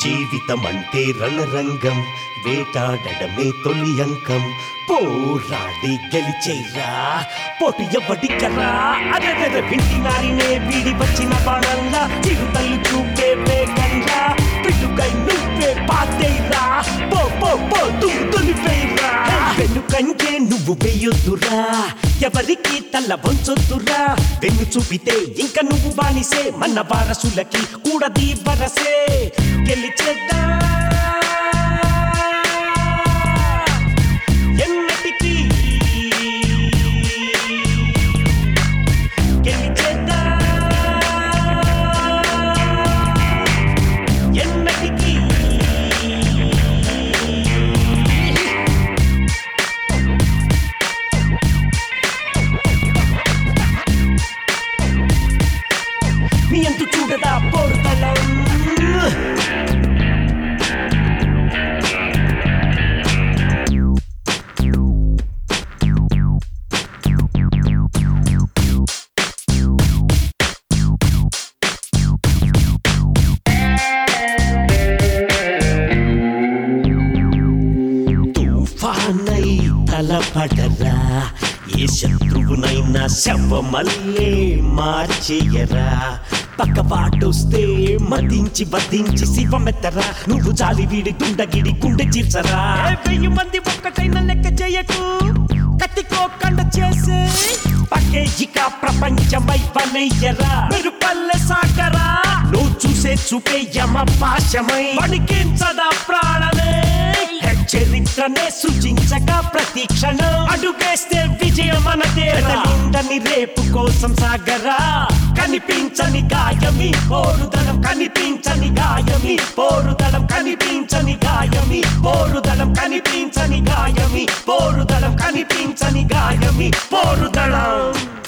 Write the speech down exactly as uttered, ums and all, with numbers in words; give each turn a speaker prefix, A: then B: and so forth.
A: జీవితమంటే రణరంగం, వేటాడడమే తొలి అంకం. పోరాడి గెలిచేరా పోటు ఎవడికరా. అదే వింటి నారినే వీడి వచ్చిన బాణంలా చిరుతల్లు చూపే వేగంగా పిట్టుకై నువ్వే పాతేరా. పో పో పో తుమ్ము తొలిపేరా. వెనుకంటే నువ్వు వేయొద్దురా, ఎవరికి తల్ల వంచొద్దురా. వెన్ను చూపితే ఇంకా నువ్వు బానిసే, మన వారసులకి కూడది వరసే. గెలిచేద్దా ఎన్నటికీ, గెలిచేద్దా ఎన్నటికీ. మీ అంతు చూడదా పోరుతలం, తుఫానై తలపడరా. ఏ శత్రువునైనా శవమల్లే మార్చేయరా. పక్కపాటొస్తే మదించి వధించి శివమెత్తరా. నువ్వు జాలి వీడి దుండగిడి గుండె చీల్చరా. వెయ్యి మంది ఒక్కటైనా లెక్క చేయకు, కత్తికో కండ చేసే పక్కే ఇక ప్రపంచమై వనయ్యరా. మీరు పల్లె సాగరా, నువ్వు చూసే చూపే యమ పాశమై వణికించదా ప్రాణమే. చరిత్రనే సృజించగా ప్రతి క్షణం అడుగేస్తే విజయం మనదేరా. ఉండని రేపు కోసం సాగరా, కనిపించని గాయమి పోరుదలం, కనిపించని గాయమి పోరుదలం, కనిపించని గాయమి పోరుదలం, కనిపించని గాయమి పోరుదలం, కనిపించని గాయమి పోరుదలం.